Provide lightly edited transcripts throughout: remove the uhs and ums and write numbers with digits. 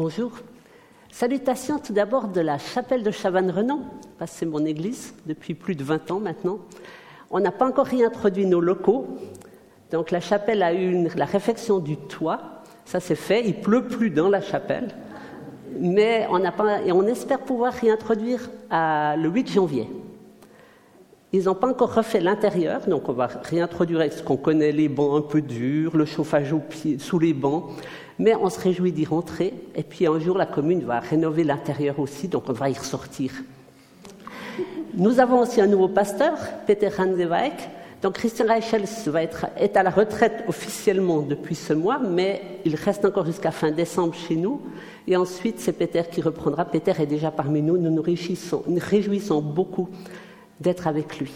Bonjour. Salutations tout d'abord de la chapelle de Chavannes-Renan, parce que c'est mon église depuis plus de 20 ans maintenant. On n'a pas encore réintroduit nos locaux, donc la chapelle a eu la réfection du toit, ça c'est fait, il pleut plus dans la chapelle, mais on espère pouvoir réintroduire le 8 janvier. Ils n'ont pas encore refait l'intérieur, donc on va réintroduire avec ce qu'on connaît, les bancs un peu durs, le chauffage sous les bancs, mais on se réjouit d'y rentrer. Et puis un jour, la commune va rénover l'intérieur aussi, donc on va y ressortir. Nous avons aussi un nouveau pasteur, Peter Hanseweig. Donc Christian Reichels est à la retraite officiellement depuis ce mois, mais il reste encore jusqu'à fin décembre chez nous. Et ensuite, c'est Peter qui reprendra. Peter est déjà parmi nous, nous nous réjouissons beaucoup d'être avec lui.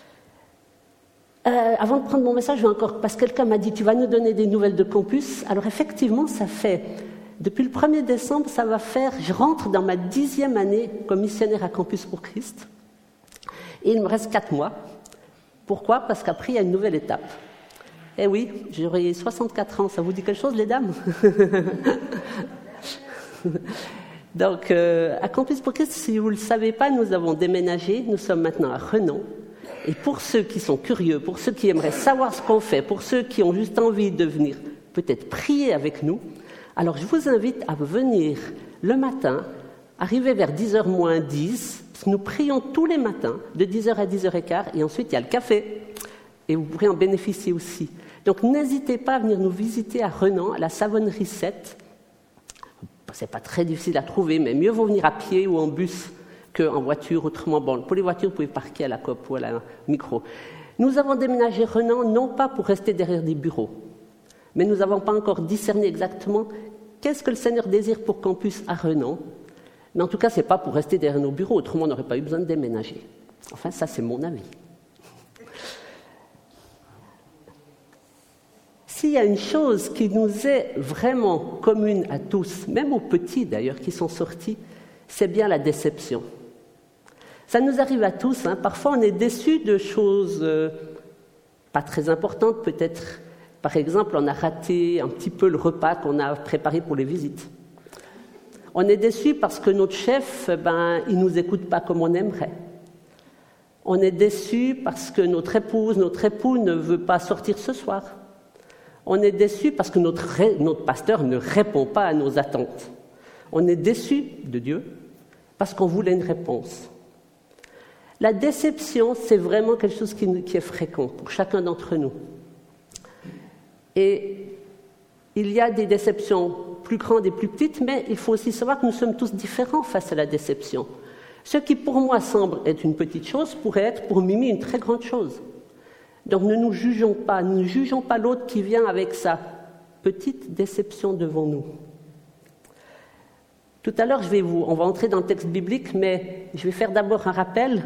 Avant de prendre mon message, parce que quelqu'un m'a dit « Tu vas nous donner des nouvelles de campus ?» Alors effectivement, ça fait, depuis le 1er décembre, je rentre dans ma 10e année comme missionnaire à Campus pour Christ. Et il me reste 4 mois. Pourquoi ? Parce qu'après, il y a une nouvelle étape. Eh oui, j'aurai 64 ans. Ça vous dit quelque chose, les dames ? Donc, à Campus pour Christ, si vous ne le savez pas, nous avons déménagé. Nous sommes maintenant à Renan. Et pour ceux qui sont curieux, pour ceux qui aimeraient savoir ce qu'on fait, pour ceux qui ont juste envie de venir peut-être prier avec nous, alors je vous invite à venir le matin, arriver vers 10h moins 10, parce que nous prions tous les matins, de 10h à 10h15, et ensuite il y a le café, et vous pourrez en bénéficier aussi. Donc n'hésitez pas à venir nous visiter à Renan, à la Savonnerie 7. C'est pas très difficile à trouver, mais mieux vaut venir à pied ou en bus qu'en voiture. Autrement, pour les voitures, vous pouvez parquer à la COP ou à la micro. Nous avons déménagé Renan, non pas pour rester derrière des bureaux, mais nous n'avons pas encore discerné exactement qu'est-ce que le Seigneur désire pour Campus à Renan. Mais en tout cas, ce n'est pas pour rester derrière nos bureaux, autrement on n'aurait pas eu besoin de déménager. Enfin, ça c'est mon avis. S'il y a une chose qui nous est vraiment commune à tous, même aux petits d'ailleurs qui sont sortis, c'est bien la déception. Ça nous arrive à tous, hein. Parfois on est déçus de choses pas très importantes, peut-être. Par exemple, on a raté un petit peu le repas qu'on a préparé pour les visites. On est déçus parce que notre chef, il ne nous écoute pas comme on aimerait. On est déçus parce que notre épouse, notre époux ne veut pas sortir ce soir. On est déçus parce que notre pasteur ne répond pas à nos attentes. On est déçus de Dieu parce qu'on voulait une réponse. La déception, c'est vraiment quelque chose qui est fréquent pour chacun d'entre nous. Et il y a des déceptions plus grandes et plus petites, mais il faut aussi savoir que nous sommes tous différents face à la déception. Ce qui pour moi semble être une petite chose pourrait être pour Mimi une très grande chose. Donc ne nous jugeons pas l'autre qui vient avec sa petite déception devant nous. Tout à l'heure, on va entrer dans le texte biblique, mais je vais faire d'abord un rappel.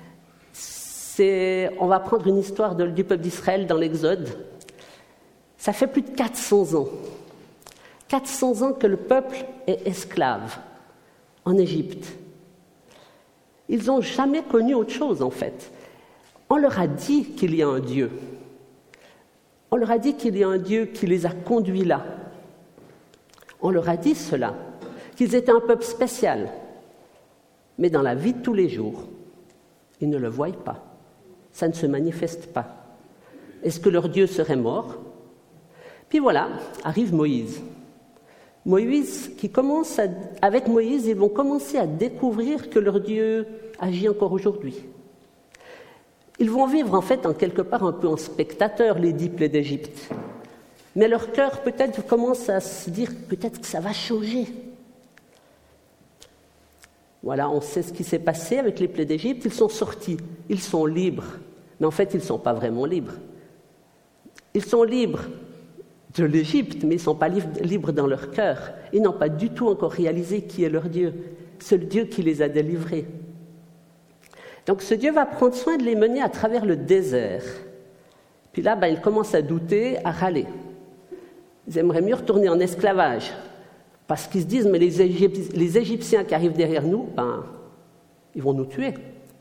On va prendre une histoire du peuple d'Israël dans l'Exode. Ça fait plus de 400 ans. 400 ans que le peuple est esclave en Égypte. Ils n'ont jamais connu autre chose, en fait. On leur a dit qu'il y a un Dieu. On leur a dit qu'il y a un Dieu qui les a conduits là. On leur a dit cela, qu'ils étaient un peuple spécial. Mais dans la vie de tous les jours, ils ne le voient pas. Ça ne se manifeste pas. Est-ce que leur Dieu serait mort ? Puis voilà, arrive Moïse. Avec Moïse, ils vont commencer à découvrir que leur Dieu agit encore aujourd'hui. Ils vont vivre en fait en quelque part un peu en spectateur les 10 plaies d'Égypte. Mais leur cœur peut-être commence à se dire peut-être que ça va changer. Voilà, on sait ce qui s'est passé avec les plaies d'Égypte. Ils sont sortis, ils sont libres. Mais en fait, ils ne sont pas vraiment libres. Ils sont libres de l'Égypte, mais ils ne sont pas libres dans leur cœur. Ils n'ont pas du tout encore réalisé qui est leur Dieu. C'est le Dieu qui les a délivrés. Donc ce Dieu va prendre soin de les mener à travers le désert. Puis là, ils commencent à douter, à râler. Ils aimeraient mieux retourner en esclavage. Parce qu'ils se disent, mais les Égyptiens qui arrivent derrière nous, ils vont nous tuer.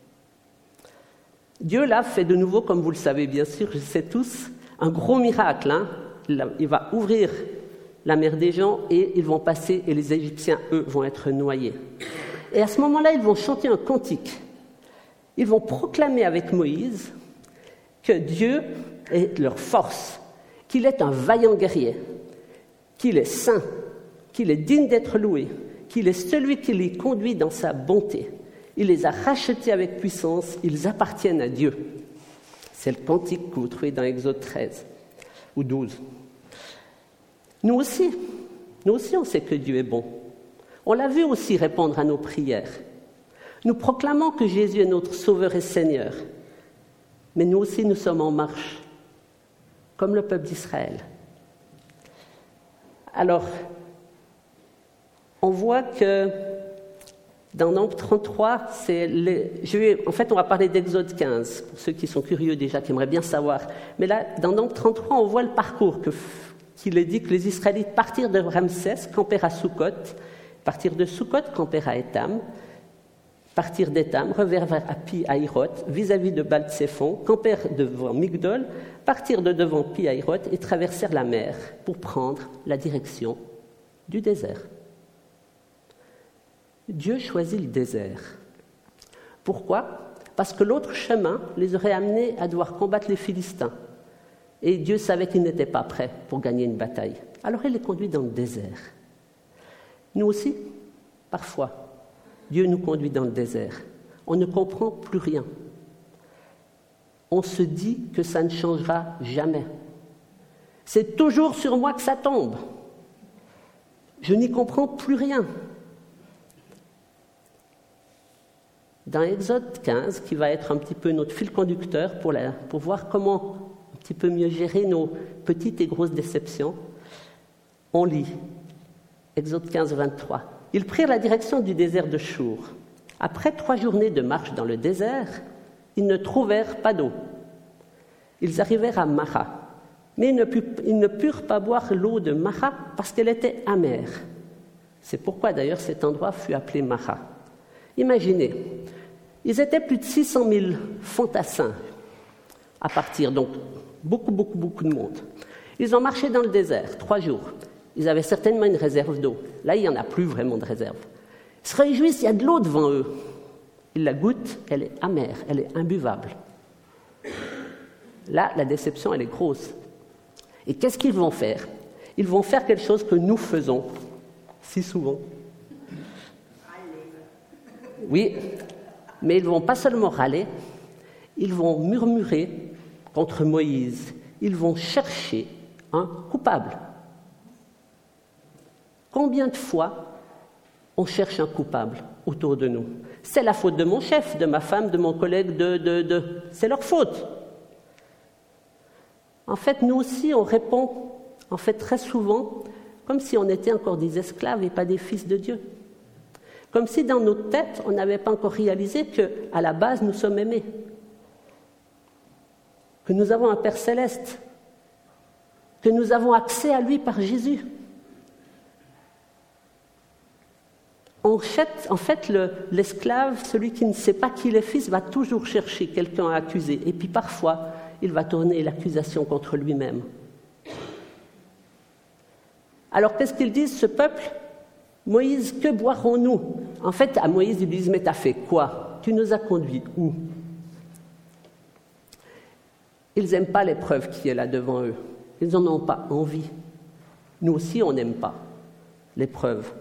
Dieu, là, fait de nouveau, comme vous le savez bien sûr, je sais tous, un gros miracle. Il va ouvrir la mer des gens, et ils vont passer, et les Égyptiens, eux, vont être noyés. Et à ce moment-là, ils vont chanter un cantique. Ils vont proclamer avec Moïse que Dieu est leur force, qu'il est un vaillant guerrier, qu'il est saint, qu'il est digne d'être loué, qu'il est celui qui les conduit dans sa bonté. Il les a rachetés avec puissance, ils appartiennent à Dieu. C'est le cantique que vous trouvez dans Exode 13 ou 12. Nous aussi, on sait que Dieu est bon. On l'a vu aussi répondre à nos prières. Nous proclamons que Jésus est notre Sauveur et Seigneur. Mais nous aussi, nous sommes en marche, comme le peuple d'Israël. Alors, on voit que dans Nombre 33, on va parler d'Exode 15, pour ceux qui sont curieux déjà, qui aimeraient bien savoir. Mais là, dans Nombre 33, on voit le parcours qu'il est dit que les Israélites partirent de Ramsès, campèrent à Sukkot, partirent de Sukkot, campèrent à Étam, partirent d'Étam, revinrent à Pi-Hahiroth, vis-à-vis de Baal-Tséphon, campèrent devant Migdol, partirent de devant Pi-Hahiroth et traversèrent la mer pour prendre la direction du désert. Dieu choisit le désert. Pourquoi ? Parce que l'autre chemin les aurait amenés à devoir combattre les Philistins. Et Dieu savait qu'ils n'étaient pas prêts pour gagner une bataille. Alors il les conduit dans le désert. Nous aussi, parfois, Dieu nous conduit dans le désert. On ne comprend plus rien. On se dit que ça ne changera jamais. C'est toujours sur moi que ça tombe. Je n'y comprends plus rien. Dans Exode 15, qui va être un petit peu notre fil conducteur pour voir comment un petit peu mieux gérer nos petites et grosses déceptions, on lit Exode 15, 23. Ils prirent la direction du désert de Chour. Après 3 journées de marche dans le désert, ils ne trouvèrent pas d'eau. Ils arrivèrent à Mara, mais ils ne purent pas boire l'eau de Mara parce qu'elle était amère. C'est pourquoi d'ailleurs cet endroit fut appelé Mara. Imaginez, ils étaient plus de 600 000 fantassins à partir, donc beaucoup de monde. Ils ont marché dans le désert 3 jours. Ils avaient certainement une réserve d'eau. Là, il n'y en a plus vraiment de réserve. Ils se réjouissent, il y a de l'eau devant eux. Ils la goûtent, elle est amère, elle est imbuvable. Là, la déception, elle est grosse. Et qu'est-ce qu'ils vont faire ? Ils vont faire quelque chose que nous faisons si souvent. Oui, mais ils ne vont pas seulement râler, ils vont murmurer contre Moïse. Ils vont chercher un coupable. Combien de fois on cherche un coupable autour de nous ? C'est la faute de mon chef, de ma femme, de mon collègue, c'est leur faute. En fait, nous aussi, on répond, très souvent, comme si on était encore des esclaves et pas des fils de Dieu. Comme si dans notre tête, on n'avait pas encore réalisé qu'à la base, nous sommes aimés. Que nous avons un Père céleste. Que nous avons accès à lui par Jésus. En fait, l'esclave, celui qui ne sait pas qu'il est fils, va toujours chercher quelqu'un à accuser. Et puis parfois, il va tourner l'accusation contre lui-même. Alors qu'est-ce qu'ils disent, ce peuple ? Moïse, que boirons-nous ? En fait, à Moïse, ils disent, mais t'as fait quoi ? Tu nous as conduits où ? Ils n'aiment pas l'épreuve qui est là devant eux. Ils n'en ont pas envie. Nous aussi, on n'aime pas l'épreuve.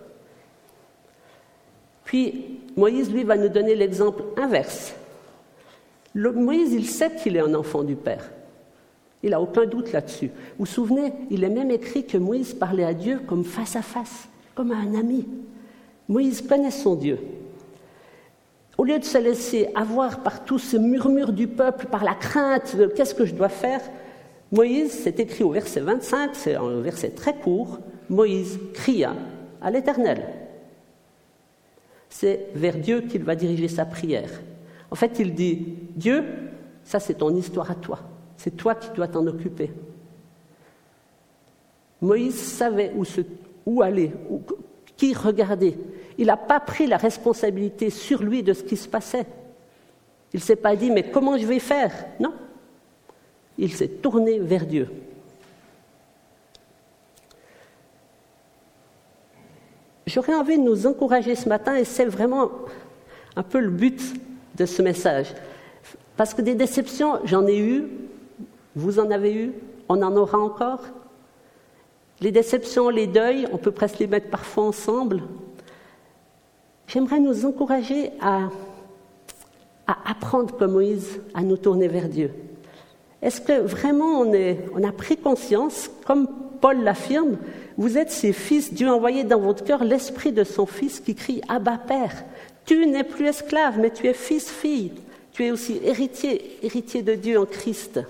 Puis, Moïse, lui, va nous donner l'exemple inverse. Moïse, il sait qu'il est un enfant du Père. Il n'a aucun doute là-dessus. Vous vous souvenez, il est même écrit que Moïse parlait à Dieu comme face à face, comme à un ami. Moïse connaît son Dieu. Au lieu de se laisser avoir par tout ce murmure du peuple, par la crainte de qu'est-ce que je dois faire, Moïse, c'est écrit au verset 25, c'est un verset très court, Moïse cria à l'Éternel. C'est vers Dieu qu'il va diriger sa prière. En fait, il dit, Dieu, ça c'est ton histoire à toi. C'est toi qui dois t'en occuper. Moïse savait où aller, qui regarder. Il n'a pas pris la responsabilité sur lui de ce qui se passait. Il ne s'est pas dit, mais comment je vais faire ? Non. Il s'est tourné vers Dieu. j'aurais envie de nous encourager ce matin, et c'est vraiment un peu le but de ce message. Parce que des déceptions, j'en ai eu, vous en avez eu, on en aura encore. Les déceptions, les deuils, on peut presque les mettre parfois ensemble. J'aimerais nous encourager à apprendre comme Moïse, à nous tourner vers Dieu. Est-ce que vraiment on a pris conscience, comme Paul l'affirme, vous êtes ses fils, Dieu a envoyé dans votre cœur l'esprit de son fils qui crie « Abba, Père ». Tu n'es plus esclave, mais tu es fils, fille. Tu es aussi héritier de Dieu en Christ.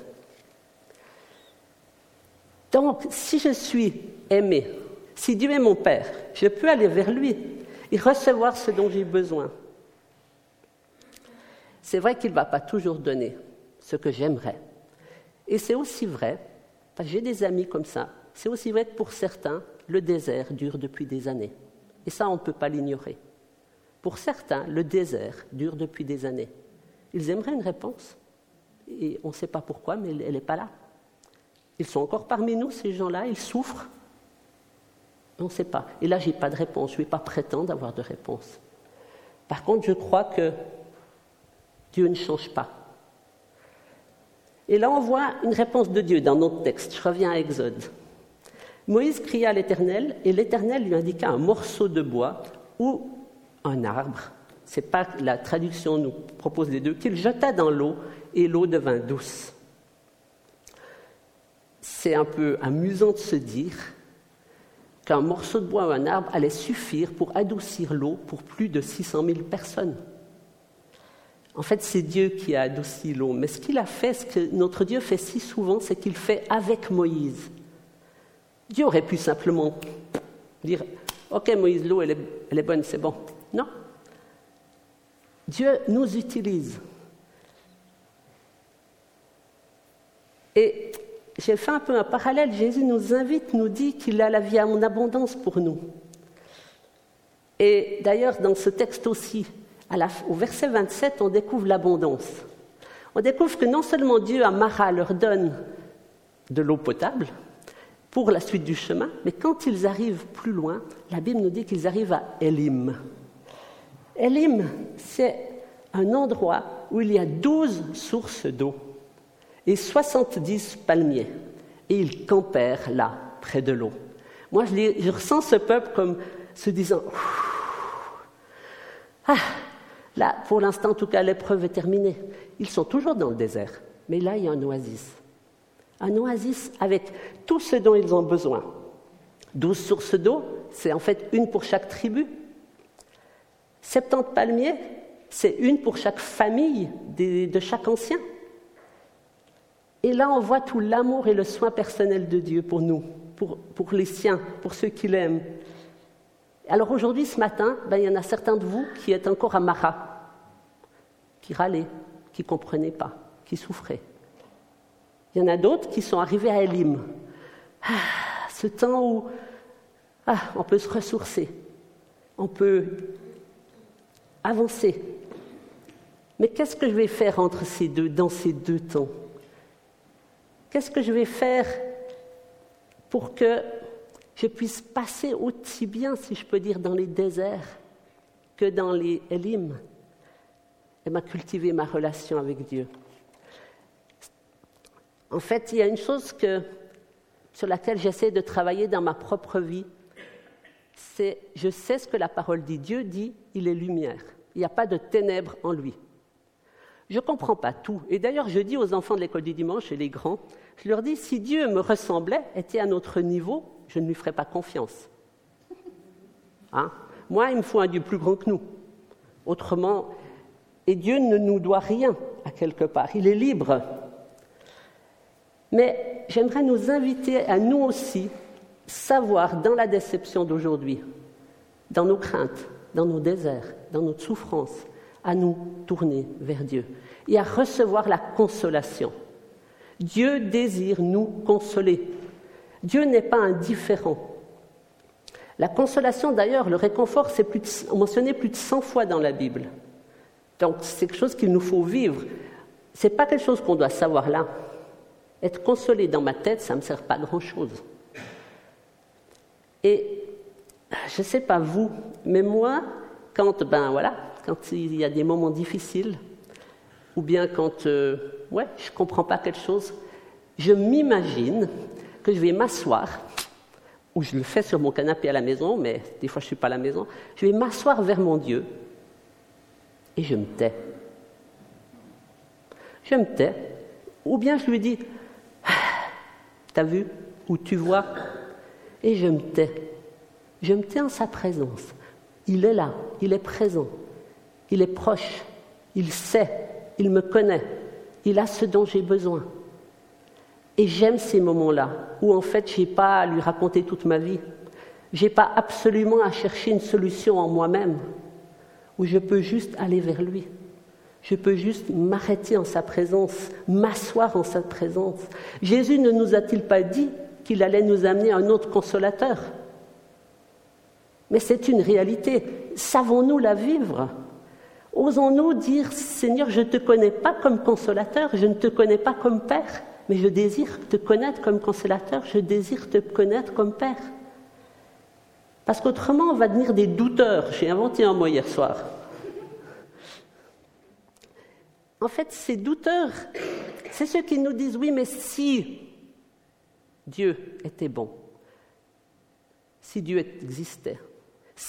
Donc, si je suis aimé, si Dieu est mon Père, je peux aller vers lui et recevoir ce dont j'ai besoin. C'est vrai qu'il ne va pas toujours donner ce que j'aimerais. Et c'est aussi vrai, parce que j'ai des amis comme ça, c'est aussi vrai que pour certains, le désert dure depuis des années. Et ça, on ne peut pas l'ignorer. Pour certains, le désert dure depuis des années. Ils aimeraient une réponse. Et on ne sait pas pourquoi, mais elle n'est pas là. Ils sont encore parmi nous, ces gens-là, ils souffrent. On ne sait pas. Et là, je n'ai pas de réponse. Je ne vais pas prétendre avoir de réponse. Par contre, je crois que Dieu ne change pas. Et là, on voit une réponse de Dieu dans notre texte. Je reviens à Exode. Moïse cria à l'Éternel, et l'Éternel lui indiqua un morceau de bois ou un arbre. Ce n'est pas la traduction nous propose les deux, qu'il jeta dans l'eau, et l'eau devint douce. C'est un peu amusant de se dire qu'un morceau de bois ou un arbre allait suffire pour adoucir l'eau pour plus de 600 000 personnes. En fait, c'est Dieu qui a adouci l'eau. Mais ce qu'il a fait, ce que notre Dieu fait si souvent, c'est qu'il fait avec Moïse. Dieu aurait pu simplement dire « Ok Moïse, l'eau elle est bonne, c'est bon ». Non. Dieu nous utilise. Et j'ai fait un peu un parallèle. Jésus nous invite, nous dit qu'il a la vie en abondance pour nous. Et d'ailleurs, dans ce texte aussi, au verset 27, on découvre l'abondance. On découvre que non seulement Dieu à Mara leur donne de l'eau potable pour la suite du chemin, mais quand ils arrivent plus loin, la Bible nous dit qu'ils arrivent à Élim. Élim, c'est un endroit où il y a 12 sources d'eau et 70 palmiers. Et ils campèrent là, près de l'eau. Moi, je ressens ce peuple comme se disant « Ah, là, pour l'instant, en tout cas, l'épreuve est terminée. » Ils sont toujours dans le désert, mais là, il y a un oasis. Un oasis avec tout ce dont ils ont besoin. 12 sources d'eau, c'est en fait une pour chaque tribu. 70 palmiers, c'est une pour chaque famille de chaque ancien. Et là, on voit tout l'amour et le soin personnel de Dieu pour nous, pour les siens, pour ceux qui l'aiment. Alors aujourd'hui, ce matin, il y en a certains de vous qui êtes encore à Mara, qui râlaient, qui ne comprenaient pas, qui souffraient. Il y en a d'autres qui sont arrivés à Élim. Ce temps où on peut se ressourcer, on peut avancer. Mais qu'est-ce que je vais faire dans ces deux temps ? Qu'est-ce que je vais faire pour que je puisse passer aussi bien, si je peux dire, dans les déserts que dans les Élim, et cultiver ma relation avec Dieu. En fait, il y a une chose sur laquelle j'essaie de travailler dans ma propre vie, c'est je sais ce que la parole dit. Dieu dit, il est lumière. Il n'y a pas de ténèbres en lui. Je ne comprends pas tout. Et d'ailleurs, je dis aux enfants de l'école du dimanche et les grands, je leur dis, si Dieu me ressemblait, était à notre niveau, je ne lui ferais pas confiance. Moi, il me faut un Dieu plus grand que nous. Autrement, et Dieu ne nous doit rien, à quelque part. Il est libre. Mais j'aimerais nous inviter à nous aussi savoir, dans la déception d'aujourd'hui, dans nos craintes, dans nos déserts, dans notre souffrance, à nous tourner vers Dieu et à recevoir la consolation. Dieu désire nous consoler. Dieu n'est pas indifférent. La consolation, d'ailleurs, le réconfort, c'est mentionné plus de 100 fois dans la Bible. Donc, c'est quelque chose qu'il nous faut vivre. Ce n'est pas quelque chose qu'on doit savoir là. Être consolé dans ma tête, ça ne me sert pas à grand-chose. Et Je ne sais pas vous, mais moi, quand il y a des moments difficiles, ou bien quand je ne comprends pas quelque chose, je m'imagine que je vais m'asseoir, ou je le fais sur mon canapé à la maison, mais des fois je ne suis pas à la maison, je vais m'asseoir vers mon Dieu et je me tais. Je me tais, ou bien je lui dis « T'as vu ?» ou « Tu vois ?» et je me tais. Je me tais en sa présence. Il est là, il est présent, il est proche, il sait, il me connaît, il a ce dont j'ai besoin. Et j'aime ces moments-là, où en fait je n'ai pas à lui raconter toute ma vie, je n'ai pas absolument à chercher une solution en moi-même, où je peux juste aller vers lui. Je peux juste m'arrêter en sa présence, m'asseoir en sa présence. Jésus ne nous a-t-il pas dit qu'il allait nous amener un autre consolateur ? Mais c'est une réalité. Savons-nous la vivre ? Osons-nous dire « Seigneur, je ne te connais pas comme consolateur, je ne te connais pas comme Père, mais je désire te connaître comme consolateur, je désire te connaître comme Père. » Parce qu'autrement, on va devenir des douteurs. J'ai inventé un mot hier soir. En fait, ces douteurs, c'est ceux qui nous disent « Oui, mais si Dieu était bon, si Dieu existait, si... »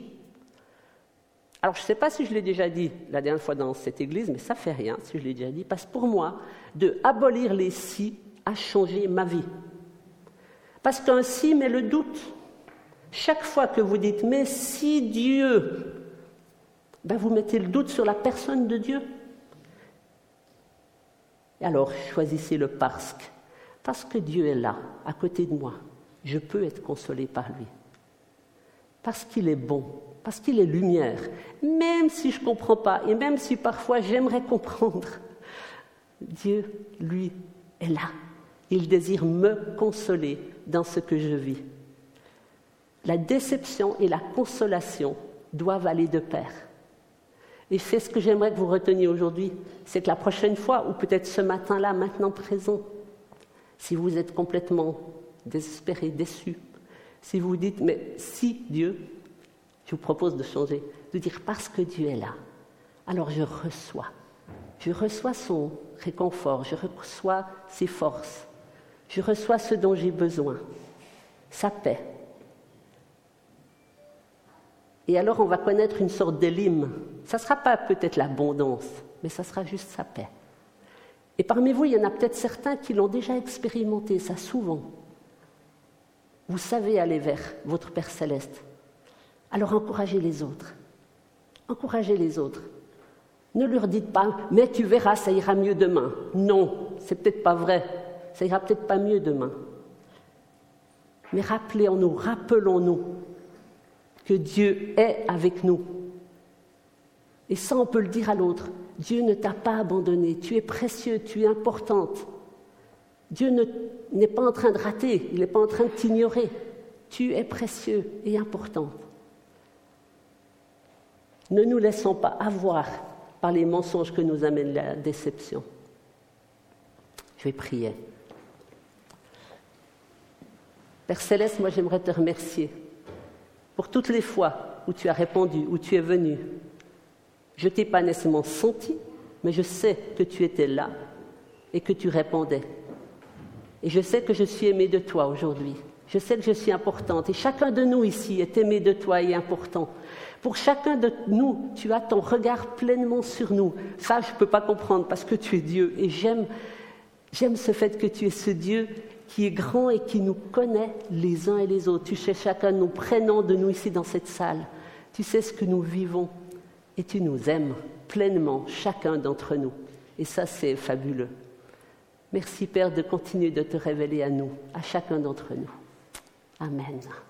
Alors, je ne sais pas si je l'ai déjà dit la dernière fois dans cette église, mais ça ne fait rien si je l'ai déjà dit, parce que pour moi, de abolir les si a changé ma vie. Parce qu'un si met le doute. Chaque fois que vous dites « Mais si Dieu », vous mettez le doute sur la personne de Dieu. Et alors, choisissez le parce que. Parce que Dieu est là, à côté de moi. Je peux être consolé par lui. Parce qu'il est bon, parce qu'il est lumière. Même si je ne comprends pas, et même si parfois j'aimerais comprendre, Dieu, lui, est là. Il désire me consoler dans ce que je vis. La déception et la consolation doivent aller de pair. Et c'est ce que j'aimerais que vous reteniez aujourd'hui, c'est que la prochaine fois, ou peut-être ce matin-là, maintenant présent, si vous êtes complètement désespéré, déçu, si vous dites, mais si Dieu, je vous propose de changer, de dire parce que Dieu est là, alors je reçois son réconfort, je reçois ses forces, je reçois ce dont j'ai besoin, sa paix. Et alors on va connaître une sorte d'élim. Ça ne sera pas peut-être l'abondance, mais ça sera juste sa paix. Et parmi vous, il y en a peut-être certains qui l'ont déjà expérimenté, ça souvent. Vous savez aller vers votre Père Céleste. Alors encouragez les autres. Encouragez les autres. Ne leur dites pas « mais tu verras, ça ira mieux demain ». Non, c'est peut-être pas vrai. Ça ira peut-être pas mieux demain. Mais rappelons-nous que Dieu est avec nous. Et ça, on peut le dire à l'autre. Dieu ne t'a pas abandonné. Tu es précieux, tu es importante. Dieu n'est pas en train de rater, il n'est pas en train de t'ignorer. Tu es précieux et importante. Ne nous laissons pas avoir par les mensonges que nous amène la déception. Je vais prier. Père Céleste, moi j'aimerais te remercier pour toutes les fois où tu as répondu, où tu es venu. Je ne t'ai pas nécessairement senti, mais je sais que tu étais là et que tu répondais. Et je sais que je suis aimée de toi aujourd'hui. Je sais que je suis importante. Et chacun de nous ici est aimé de toi et important. Pour chacun de nous, tu as ton regard pleinement sur nous. Ça, je ne peux pas comprendre parce que tu es Dieu. Et j'aime ce fait que tu es ce Dieu qui est grand et qui nous connaît les uns et les autres. Tu sais chacun de nos prénoms de nous ici dans cette salle. Tu sais ce que nous vivons et tu nous aimes pleinement, chacun d'entre nous. Et ça, c'est fabuleux. Merci Père de continuer de te révéler à nous, à chacun d'entre nous. Amen.